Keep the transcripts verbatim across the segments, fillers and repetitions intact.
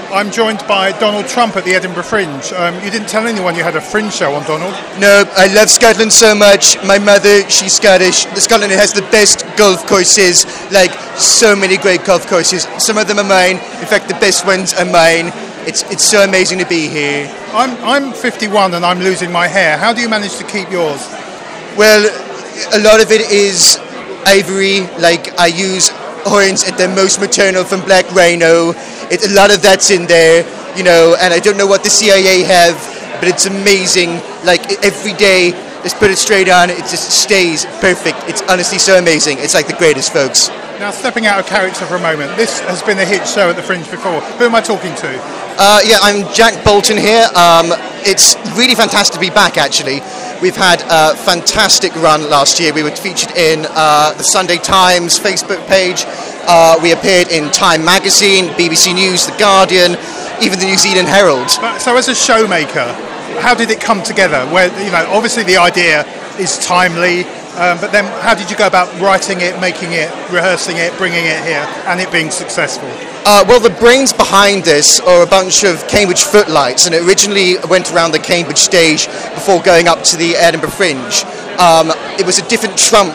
I'm joined by Donald Trump at the Edinburgh Fringe. Um, you didn't tell anyone you had a Fringe show on, Donald. No, I love Scotland so much. My mother, she's Scottish. Scotland has the best golf courses, like so many great golf courses. Some of them are mine. In fact, the best ones are mine. It's it's so amazing to be here. I'm I'm fifty-one and I'm losing my hair. How do you manage to keep yours? Well, a lot of it is ivory. Like I use horns at their most maternal from Black Rhino. It, a lot of that's in there, you know, and I don't know what the C I A have, but it's amazing. Like every day, just put it straight on, it just stays perfect. It's honestly so amazing. It's like the greatest, folks. Now, stepping out of character for a moment, this has been a hit show at the Fringe before. Who am I talking to? Uh, yeah, I'm Jack Bolton here. Um, it's really fantastic to be back, actually. We've had a fantastic run last year. We were featured in uh, the Sunday Times Facebook page. Uh, we appeared in Time Magazine, B B C News, The Guardian, even the New Zealand Herald. But, so as a showmaker, how did it come together? Where, you know, obviously the idea is timely, um, but then how did you go about writing it, making it, rehearsing it, bringing it here, and it being successful? Uh, well, the brains behind this are a bunch of Cambridge footlights, and it originally went around the Cambridge stage before going up to the Edinburgh Fringe. Um, it was a different Trump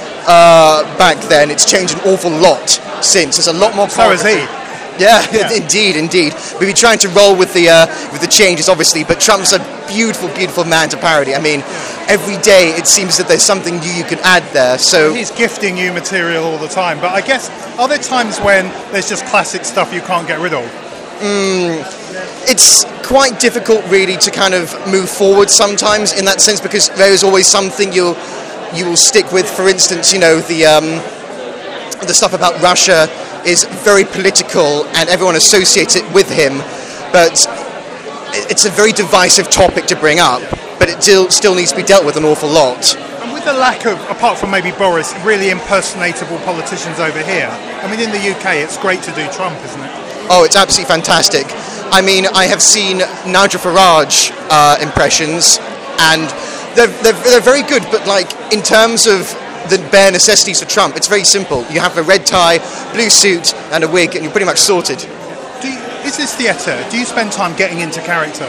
uh, back then. It's changed an awful lot since. There's a lot more. So has he. Yeah, yeah. indeed, indeed. We've been trying to roll with the uh, with the changes, obviously, but Trump's a beautiful, beautiful man to parody. I mean, every day it seems that there's something new you can add there. So he's gifting you material all the time. But I guess, are there times when there's just classic stuff you can't get rid of? Mm, it's quite difficult, really, to kind of move forward sometimes in that sense, because there is always something you'll you will stick with. For instance, you know, the um, the stuff about Russia is very political and everyone associates it with him, but it's a very divisive topic to bring up, but it still, still needs to be dealt with an awful lot. And with the lack of, apart from maybe Boris, really impersonatable politicians over here, I mean, in the U K it's great to do Trump, isn't it? Oh, it's absolutely fantastic. I mean, I have seen Nigel Farage uh, impressions, and they're, they're, they're very good, but like in terms of the bare necessities for Trump, it's very simple. You have a red tie, blue suit, and a wig, and you're pretty much sorted. Do you, is this theatre? Do you spend time getting into character?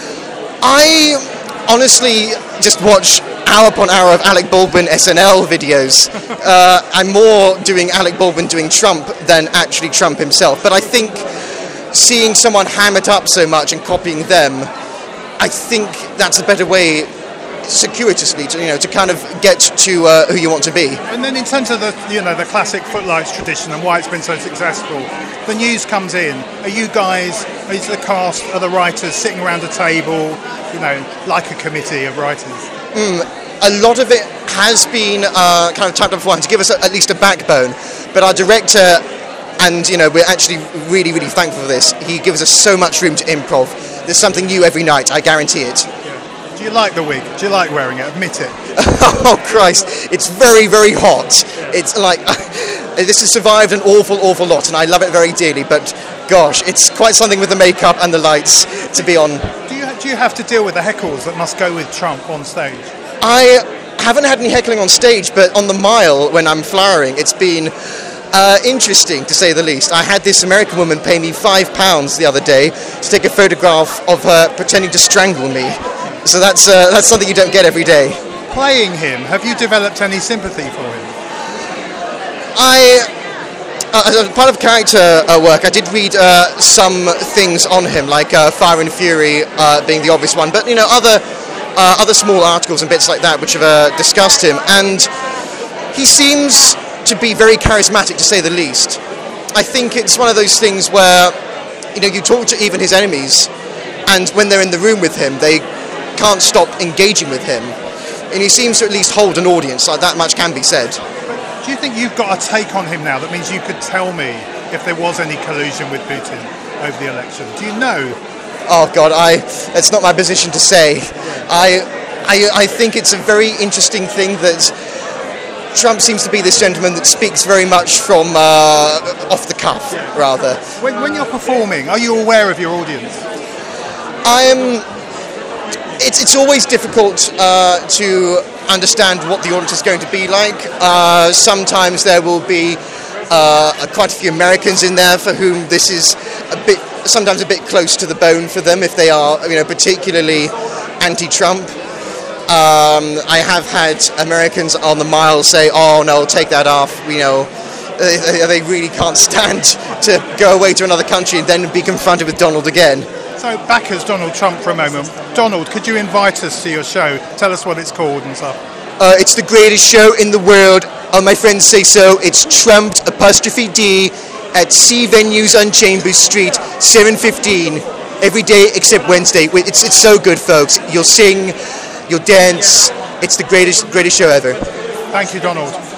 I honestly just watch hour upon hour of Alec Baldwin S N L videos. uh, I'm more doing Alec Baldwin doing Trump than actually Trump himself. But I think seeing someone ham it up so much and copying them, I think that's a better way, circuitously, to, you know, to kind of get to uh, who you want to be. And then in terms of the, you know, the classic footlights tradition and why it's been so successful, the news comes in. Are you guys, is the cast, are the writers sitting around a table, you know, like a committee of writers? Mm, a lot of it has been uh, kind of typed up beforehand to give us a, at least a backbone. But our director, and you know, we're actually really, really thankful for this. He gives us so much room to improv. There's something new every night. I guarantee it. Do you like the wig? Do you like wearing it? Admit it. Oh, Christ. It's very, very hot. It's like, this has survived an awful, awful lot, and I love it very dearly, but gosh, it's quite something with the makeup and the lights to be on. Do you, do you have to deal with the heckles that must go with Trump on stage? I haven't had any heckling on stage, but on the mile, when I'm flowering, it's been uh, interesting, to say the least. I had this American woman pay me five pounds the other day to take a photograph of her pretending to strangle me. So that's uh, that's something you don't get every day. Playing him, have you developed any sympathy for him? I, uh, as part of character uh, work, I did read uh, some things on him, like uh, Fire and Fury uh, being the obvious one, but you know, other uh, other small articles and bits like that which have uh, discussed him, and he seems to be very charismatic, to say the least. I think it's one of those things where, you know, you talk to even his enemies, and when they're in the room with him, they can't stop engaging with him, and he seems to at least hold an audience. Like that much can be said. Do you think you've got a take on him now that means you could tell me if there was any collusion with Putin over the election? Do you know? Oh God, I it's not my position to say. I, I I think it's a very interesting thing that Trump seems to be this gentleman that speaks very much from uh, off the cuff, rather. When, when you're performing, are you aware of your audience? I'm. It's it's always difficult uh, to understand what the audience is going to be like. Uh, sometimes there will be uh, quite a few Americans in there for whom this is a bit, sometimes a bit close to the bone for them if they are, you know, particularly anti-Trump. Um, I have had Americans on the mile say, "Oh no, take that off." You know, they, they really can't stand to go away to another country and then be confronted with Donald again. So back as Donald Trump for a moment. Donald, could you invite us to your show? Tell us what it's called and stuff. Uh, it's the greatest show in the world. All my friends say so. It's Trumped apostrophe D at C Venues on Chambers Street, seven fifteen, every day except Wednesday. It's it's so good, folks. You'll sing, you'll dance. It's the greatest greatest show ever. Thank you, Donald.